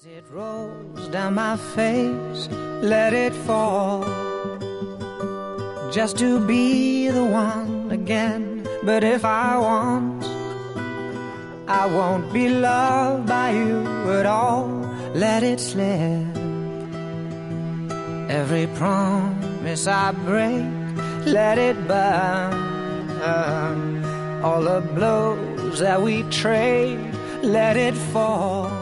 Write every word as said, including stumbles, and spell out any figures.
It rolls down my face, let it fall, just to be the one again. But if I want, I won't be loved by you at all. Let it slip. Every promise I break, let it burn. All the blows that we trade, let it fall.